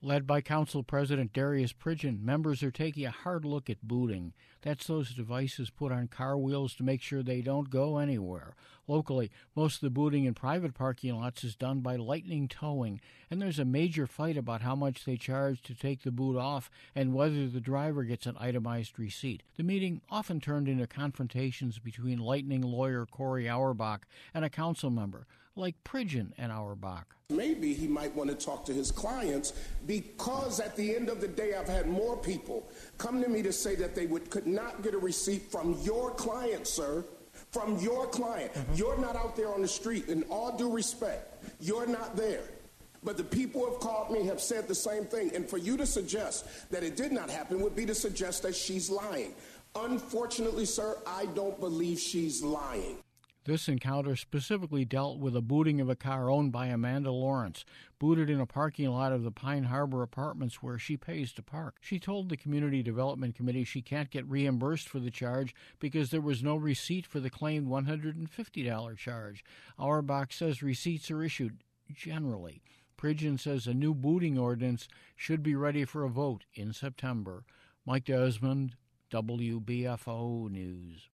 Led by Council President Darius Pridgeon, members are taking a hard look at booting. That's those devices put on car wheels to make sure they don't go anywhere. Locally, most of the booting in private parking lots is done by Lightning Towing, and there's a major fight about how much they charge to take the boot off and whether the driver gets an itemized receipt. The meeting often turned into confrontations between Lightning lawyer Corey Auerbach and a council member, like Pridgeon and Auerbach. Maybe he might want to talk to his clients, because at the end of the day, I've had more people come to me to say that they could not get a receipt from your client, sir. From your client. You're not out there on the street. In all due respect, you're not there. But the people who have called me have said the same thing. And for you to suggest that it did not happen would be to suggest that she's lying. Unfortunately, sir, I don't believe she's lying. This encounter specifically dealt with a booting of a car owned by Amanda Lawrence, booted in a parking lot of the Pine Harbor Apartments where she pays to park. She told the Community Development Committee she can't get reimbursed for the charge because there was no receipt for the claimed $150 charge. Auerbach says receipts are issued generally. Pridgeon says a new booting ordinance should be ready for a vote in September. Mike Desmond, WBFO News.